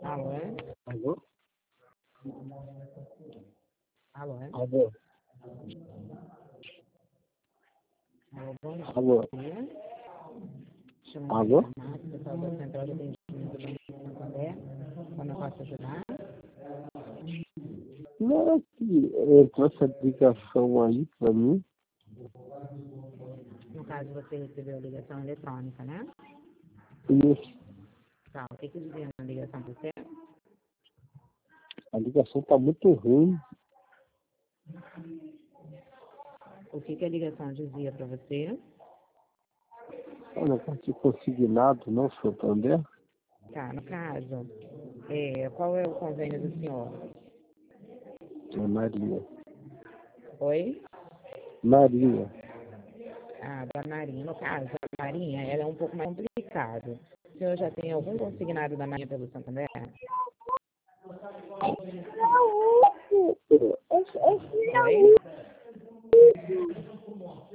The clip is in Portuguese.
Alô? Alô? Alô? Alô? Alô, bom Alô? dia. Chamando da Alô? farmácia, pessoal da Central de Atendimento do Banco Santander. Como eu posso ajudar? Não é que entrou essa ligação aí pra mim? No caso, você recebeu a ligação eletrônica, né? Isso. Tá, o que dizia na ligação para você? A ligação tá muito ruim. O que a ligação dizia para você? Eu não consigo consignado, não, Santander? Tá, no caso, qual é o convênio do senhor? É Maria. Oi? Maria. Ah, da Marinha. No caso, a Marinha, ela é um pouco mais complicado. O senhor já tem algum consignado da Marinha pelo Santander? Oi?